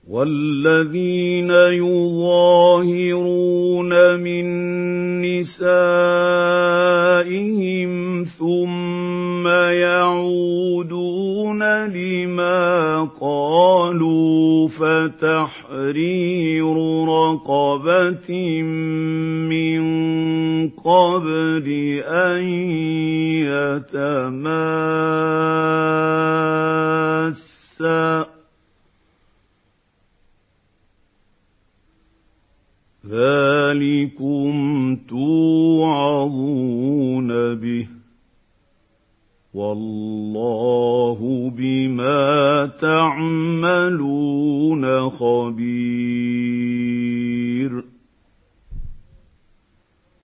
وَالَّذِينَ يُظَاهِرُونَ مِن نِّسَائِهِمْ ثُمَّ يَعُودُونَ لِمَا قَالُوا فَتَحْرِيرُ رَقَبَةٍ مِّن قَبْلِ أَن يَتَمَاسَّا ۚ ذَٰلِكُمْ تُوعَظُونَ بِهِ ۚ وَاللَّهُ بِمَا تَعْمَلُونَ خَبِيرٌ